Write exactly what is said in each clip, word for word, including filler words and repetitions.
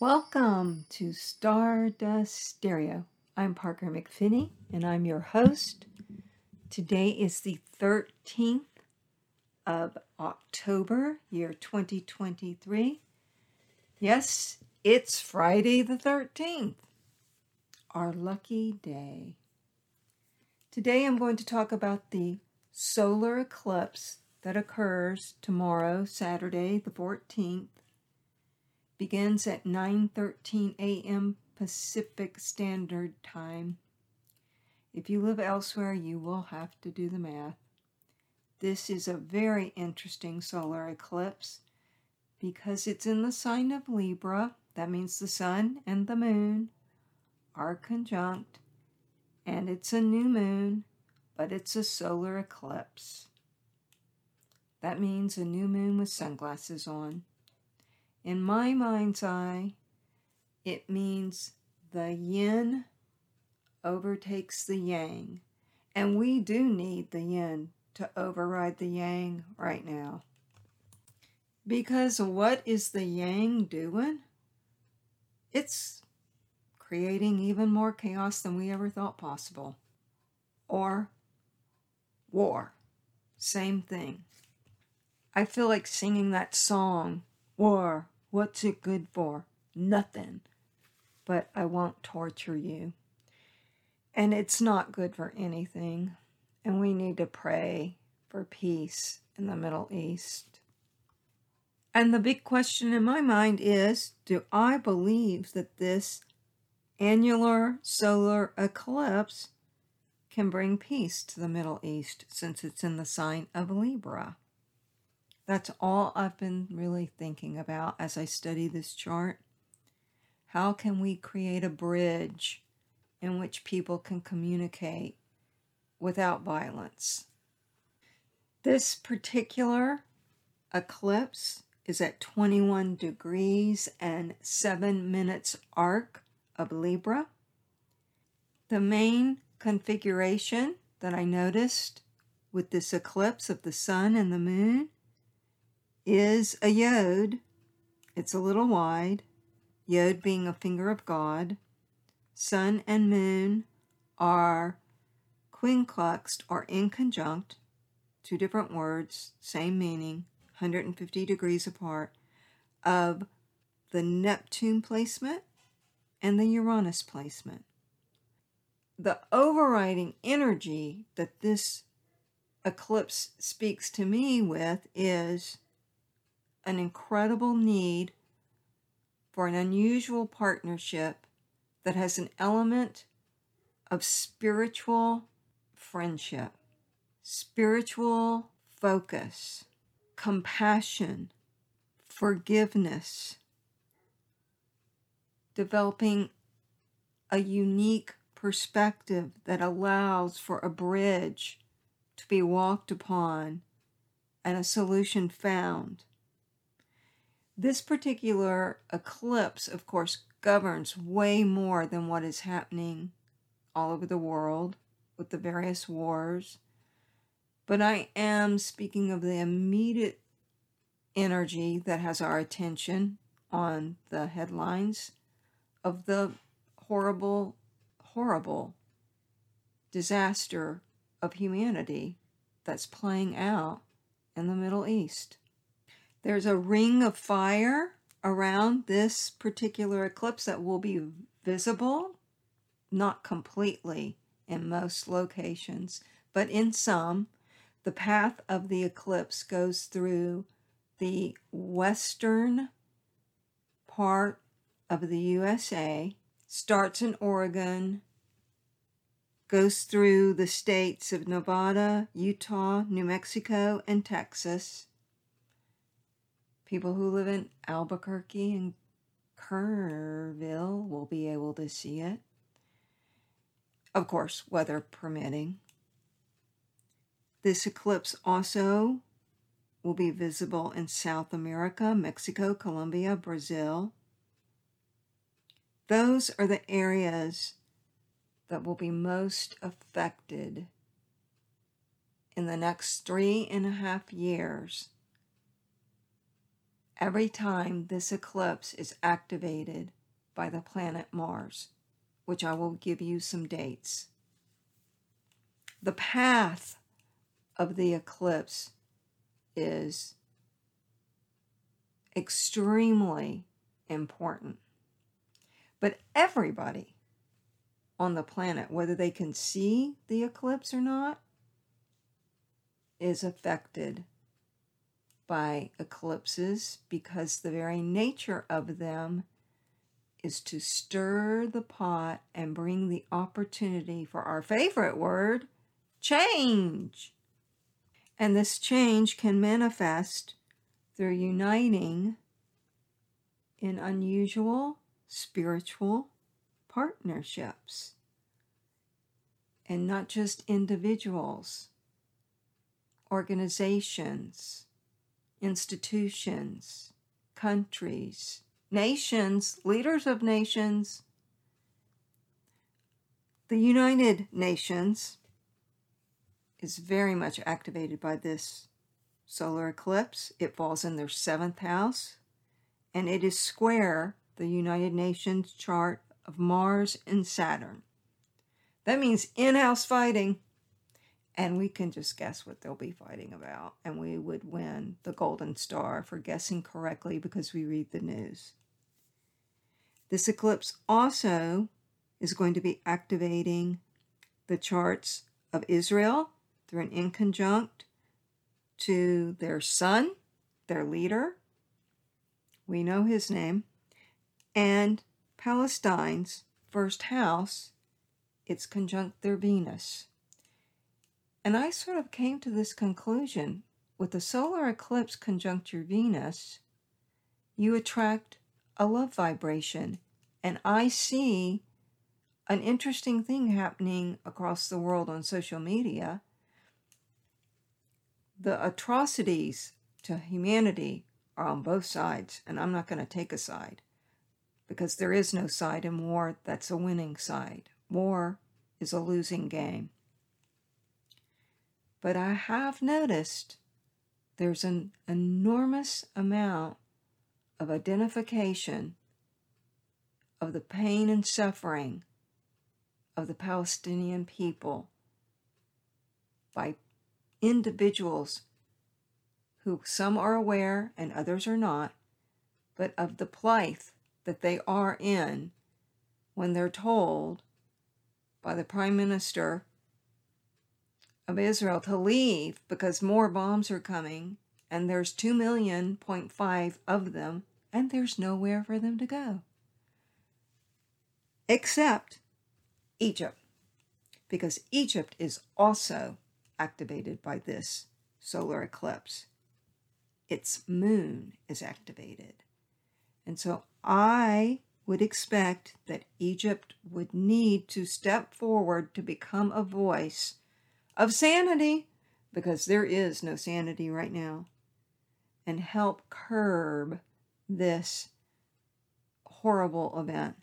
Welcome to Stardust Stereo. I'm Parker McPhinney, and I'm your host. Today is the thirteenth of October, year twenty twenty-three. Yes, it's Friday the thirteenth, our lucky day. Today I'm going to talk about the solar eclipse that occurs tomorrow, Saturday the fourteenth. Begins at nine thirteen a.m. Pacific Standard Time. If you live elsewhere, you will have to do the math. This is a very interesting solar eclipse because it's in the sign of Libra. That means the sun and the moon are conjunct, and it's a new moon, but it's a solar eclipse. That means a new moon with sunglasses on. In my mind's eye, it means the yin overtakes the yang. And we do need the yin to override the yang right now. Because what is the yang doing? It's creating even more chaos than we ever thought possible. Or war. Same thing. I feel like singing that song, War. What's it good for? Nothing. But I won't torture you. And it's not good for anything. And we need to pray for peace in the Middle East. And the big question in my mind is, do I believe that this annular solar eclipse can bring peace to the Middle East since it's in the sign of Libra? That's all I've been really thinking about as I study this chart. How can we create a bridge in which people can communicate without violence? This particular eclipse is at twenty-one degrees and seven minutes arc of Libra. The main configuration that I noticed with this eclipse of the sun and the moon is a yod. It's a little wide, yod being a finger of God. Sun and moon are quincluxed or in conjunct, two different words, same meaning, one hundred fifty degrees apart, of the Neptune placement and the Uranus placement. The overriding energy that this eclipse speaks to me with is an incredible need for an unusual partnership that has an element of spiritual friendship, spiritual focus, compassion, forgiveness, developing a unique perspective that allows for a bridge to be walked upon and a solution found. This particular eclipse, of course, governs way more than what is happening all over the world with the various wars. But I am speaking of the immediate energy that has our attention on the headlines of the horrible, horrible disaster of humanity that's playing out in the Middle East. There's a ring of fire around this particular eclipse that will be visible, not completely in most locations, but in some. The path of the eclipse goes through the western part of the U S A, starts in Oregon, goes through the states of Nevada, Utah, New Mexico, and Texas. People who live in Albuquerque and Kerrville will be able to see it. Of course, weather permitting. This eclipse also will be visible in South America, Mexico, Colombia, Brazil. Those are the areas that will be most affected in the next three and a half years every time this eclipse is activated by the planet Mars, which I will give you some dates. The path of the eclipse is extremely important. But everybody on the planet, whether they can see the eclipse or not, is affected by eclipses because the very nature of them is to stir the pot and bring the opportunity for our favorite word, change. And this change can manifest through uniting in unusual spiritual partnerships. And not just individuals, organizations, institutions, countries, nations, leaders of nations. The United Nations is very much activated by this solar eclipse. It falls in their seventh house, and it is square the United Nations chart of Mars and Saturn. That means in-house fighting, and we can just guess what they'll be fighting about, and we would win the Golden Star for guessing correctly because we read the news. This eclipse also is going to be activating the charts of Israel through an inconjunct to their sun, their leader. We know his name. And Palestine's first house, it's conjunct their Venus. And I sort of came to this conclusion. With the solar eclipse conjunct your Venus, you attract a love vibration. And I see an interesting thing happening across the world on social media. The atrocities to humanity are on both sides, and I'm not going to take a side, because there is no side in war that's a winning side. War is a losing game. But I have noticed there's an enormous amount of identification of the pain and suffering of the Palestinian people by individuals who some are aware and others are not, but of the plight that they are in when they're told by the Prime Minister of Israel to leave because more bombs are coming and there's two million point five of them and there's nowhere for them to go. Except Egypt, because Egypt is also activated by this solar eclipse. Its moon is activated. And so I would expect that Egypt would need to step forward to become a voice of sanity, because there is no sanity right now, and help curb this horrible event.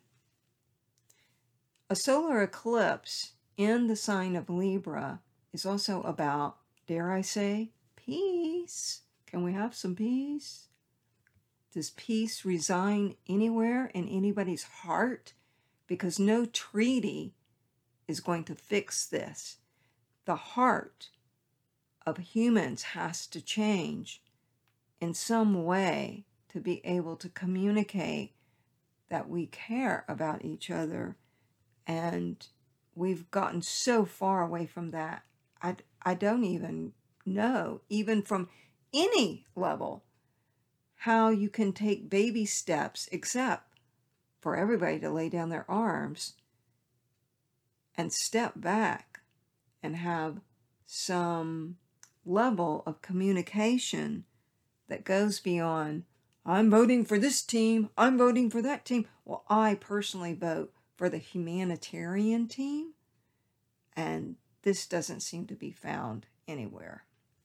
A solar eclipse in the sign of Libra is also about, dare I say, peace. Can we have some peace? Does peace reside anywhere in anybody's heart? Because no treaty is going to fix this. The heart of humans has to change in some way to be able to communicate that we care about each other. And we've gotten so far away from that. I, I don't even know, even from any level, how you can take baby steps except for everybody to lay down their arms and step back and have some level of communication that goes beyond, I'm voting for this team, I'm voting for that team. Well, I personally vote for the humanitarian team, and this doesn't seem to be found anywhere.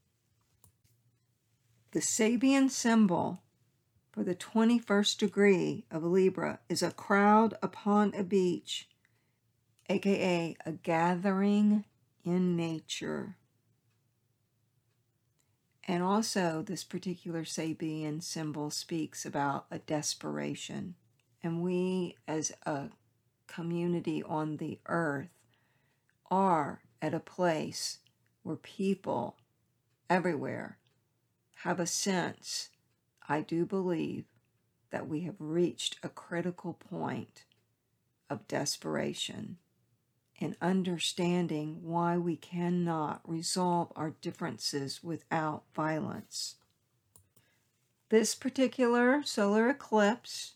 The Sabian symbol for the twenty-first degree of Libra is a crowd upon a beach, aka a gathering in nature. And also, this particular Sabian symbol speaks about a desperation. And we, as a community on the earth, are at a place where people everywhere have a sense, I do believe, that we have reached a critical point of desperation in understanding why we cannot resolve our differences without violence. This particular solar eclipse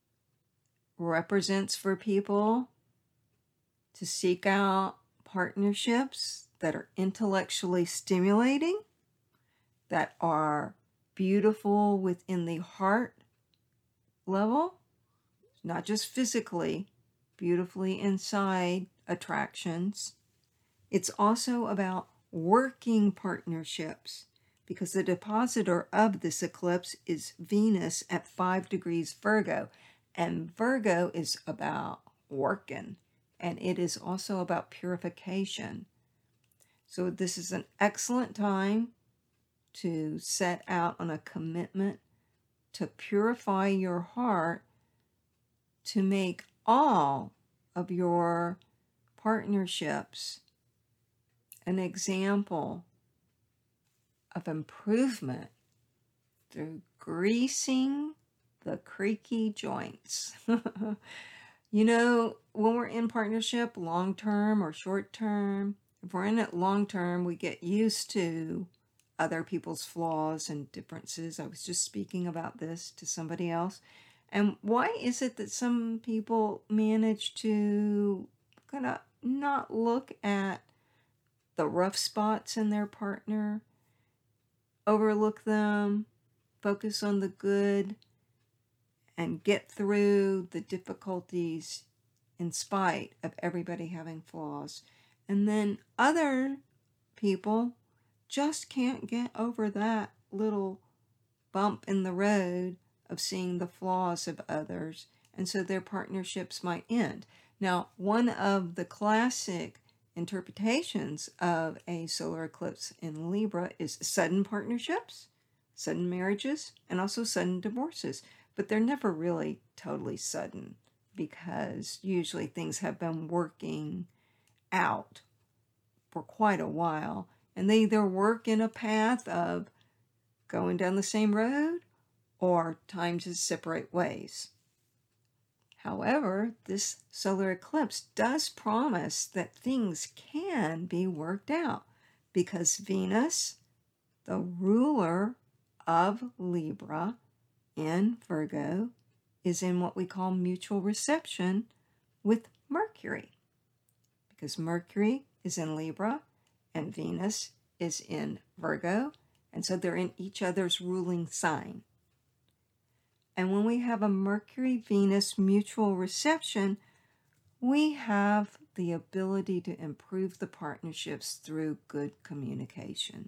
represents for people to seek out partnerships that are intellectually stimulating, that are beautiful within the heart level, not just physically, beautifully inside attractions. It's also about working partnerships, because the depositor of this eclipse is Venus at five degrees Virgo, and Virgo is about working, and it is also about purification. So this is an excellent time to set out on a commitment to purify your heart, to make all of your partnerships an example of improvement through greasing the creaky joints. You know, when we're in partnership, long-term or short-term, if we're in it long-term, we get used to other people's flaws and differences. I was just speaking about this to somebody else. And why is it that some people manage to kind of not look at the rough spots in their partner, overlook them, focus on the good, and get through the difficulties in spite of everybody having flaws? And then other people just can't get over that little bump in the road of seeing the flaws of others, and so their partnerships might end. Now, one of the classic interpretations of a solar eclipse in Libra is sudden partnerships, sudden marriages, and also sudden divorces. But they're never really totally sudden, because usually things have been working out for quite a while, and they either work in a path of going down the same road or time to separate ways. However, this solar eclipse does promise that things can be worked out, because Venus, the ruler of Libra in Virgo, is in what we call mutual reception with Mercury, because Mercury is in Libra and Venus is in Virgo, and so they're in each other's ruling sign. And when we have a Mercury-Venus mutual reception, we have the ability to improve the partnerships through good communication.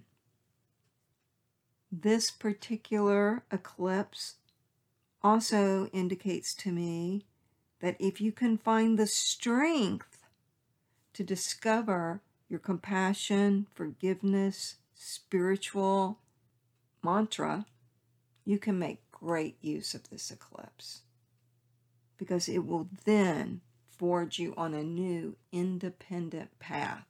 This particular eclipse also indicates to me that if you can find the strength to discover your compassion, forgiveness, spiritual mantra, you can make great use of this eclipse, because it will then forge you on a new independent path,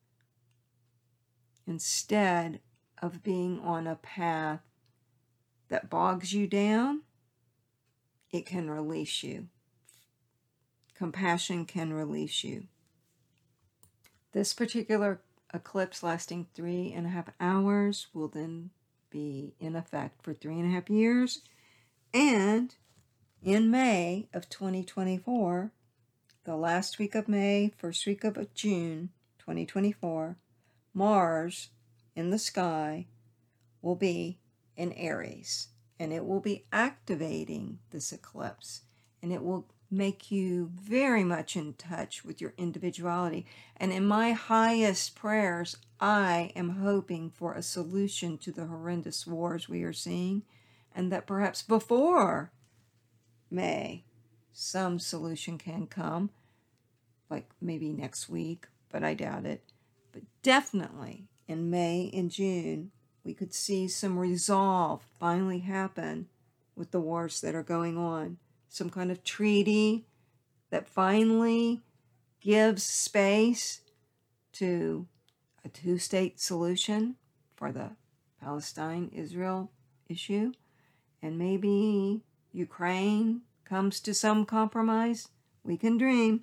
instead of being on a path that bogs you down. It can release you. Compassion can release you. This particular eclipse, lasting three and a half hours, will then be in effect for three and a half years. And in May of twenty twenty-four, the last week of May, first week of June twenty twenty-four, Mars in the sky will be in Aries, and it will be activating this eclipse, and it will make you very much in touch with your individuality. And in my highest prayers, I am hoping for a solution to the horrendous wars we are seeing, and that perhaps before May, some solution can come, like maybe next week, but I doubt it. But definitely in May and June, we could see some resolve finally happen with the wars that are going on. Some kind of treaty that finally gives space to a two-state solution for the Palestine-Israel issue. And maybe Ukraine comes to some compromise. We can dream.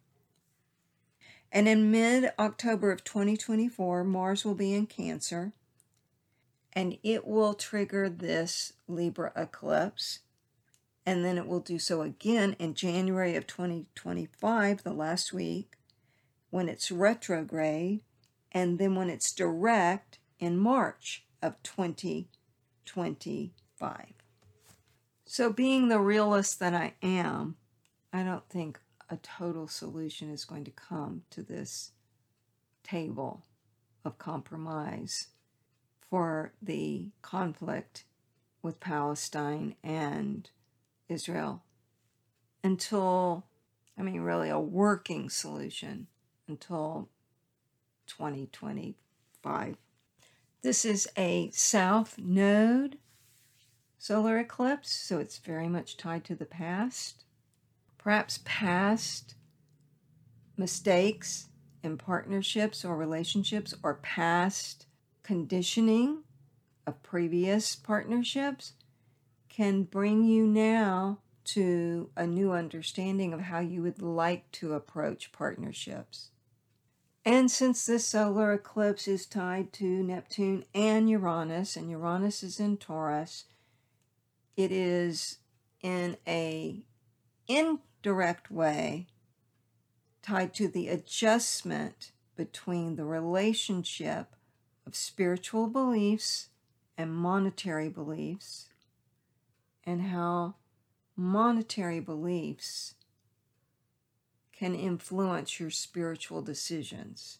And in mid-October of twenty twenty-four, Mars will be in Cancer, and it will trigger this Libra eclipse. And then it will do so again in January of twenty twenty-five, the last week, when it's retrograde, and then when it's direct in March of twenty twenty-five. So being the realist that I am, I don't think a total solution is going to come to this table of compromise for the conflict with Palestine and Israel until, I mean, really a working solution until twenty twenty-five. This is a south node solar eclipse, so it's very much tied to the past. Perhaps past mistakes in partnerships or relationships, or past conditioning of previous partnerships can bring you now to a new understanding of how you would like to approach partnerships. And since this solar eclipse is tied to Neptune and Uranus, and Uranus is in Taurus, it is in a indirect way tied to the adjustment between the relationship of spiritual beliefs and monetary beliefs, and how monetary beliefs can influence your spiritual decisions,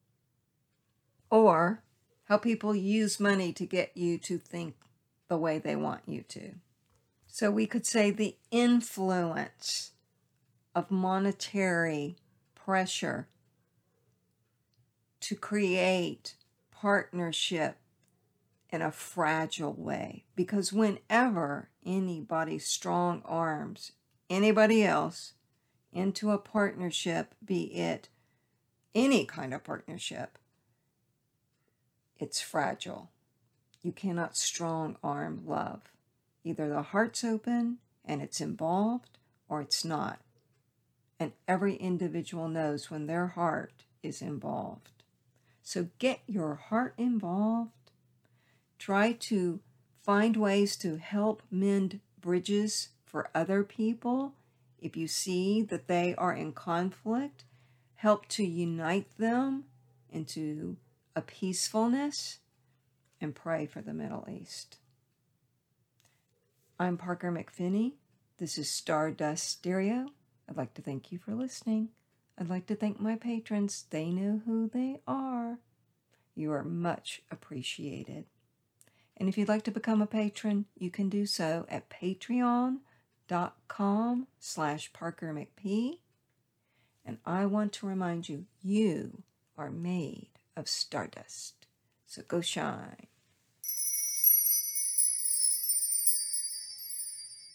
or how people use money to get you to think the way they want you to. So we could say the influence of monetary pressure to create partnership in a fragile way. Because whenever anybody strong arms anybody else into a partnership, be it any kind of partnership, it's fragile. You cannot strong arm love. Either the heart's open and it's involved, or it's not. And every individual knows when their heart is involved. So get your heart involved. Try to find ways to help mend bridges for other people. If you see that they are in conflict, help to unite them into a peacefulness, and pray for the Middle East. I'm Parker McPhinney. This is Stardust Stereo. I'd like to thank you for listening. I'd like to thank my patrons. They know who they are. You are much appreciated. And if you'd like to become a patron, you can do so at patreon.com slash Parker McP. And I want to remind you, you are made of stardust. So go shine.